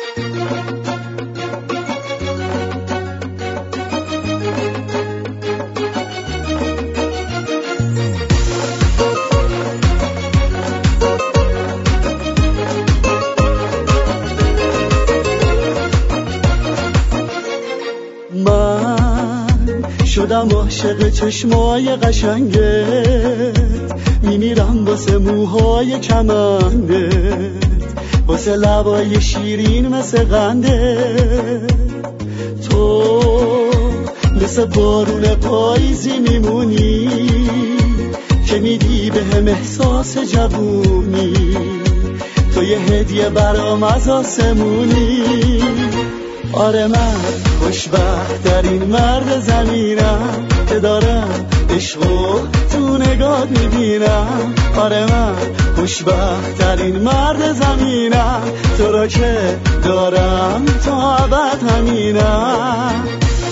شدم عاشق چشمای قشنگت، میمیرم واسه موهای کمندت، واسه لبای شیرین مثل قندت. تو مثل بارون پاییزی میمونی که میدی به هم احساس جوونی، تو یه هدیه برام از آسمونی. آره من خوشبخت ترین مرد زمینم که دارم عشقو تو نگات میبینم. آره من خوشبخت ترین مرد زمینم، تو را که دارم تا ابد همینم.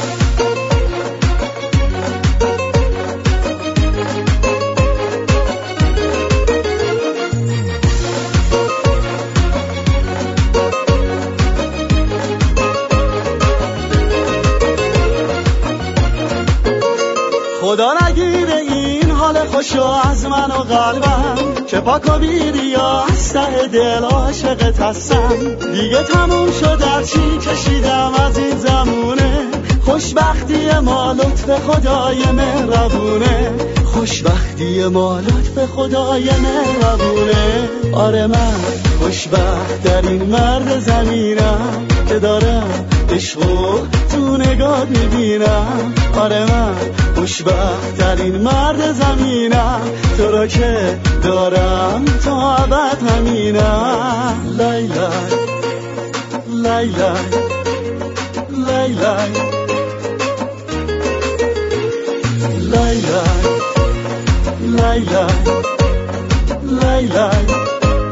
خدا نگیره این حال خوشو از من و قلبم، که پاک و بیریا از ته دل عاشقت هستم. دیگه تموم شد هرچی کشیدم از این زمونه، خوشبختی ما لطف خدای مهربونه، خوشبختی ما لطف خدای مهربونه. آره من خوشبخت ترین مرد زمینم که دارم عشقو تو نگات میبینم. آره من خوشبخت ترین مرد زمینم، تو را که دارم تا ابد همینم. لای لای لای لای لای لای لای لای لای.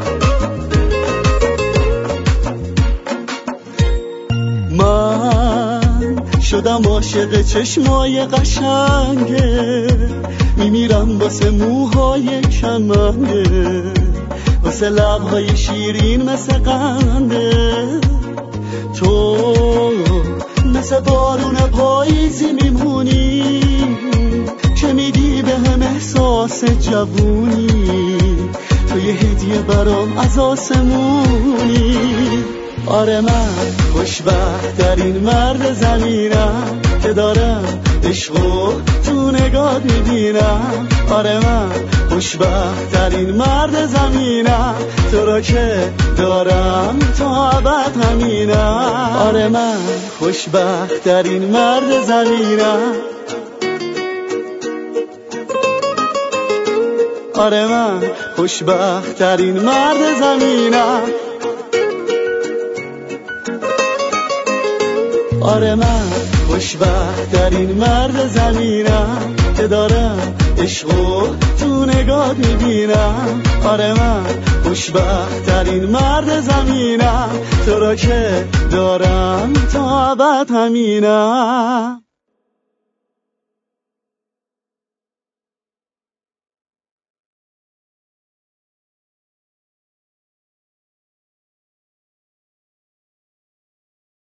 من شدم عاشق چشمای قشنگه، میمیرم واسه موهای کمنده، واسه لبهای شیرین مثل قنده. تو مثل بارون پاییزی میمونی که میدی به هم احساس جوونی، تو یه هدیه برام از آسمونی. آره من خوشبخت ترین مرد زمینم که دارم عشقو تو نگات میبینم. آره من خوشبخت ترین مرد زمینم، تو را که دارم تا ابد همینم. آره من خوشبخت ترین مرد زمینم. آره من خوشبخت ترین مرد زمینم. آره من خوشبخت ترین مرد زمینم که دارم عشقو تو نگات میبینم. آره من خوشبخت ترین مرد زمینم، تو را که دارم تا ابد همینم.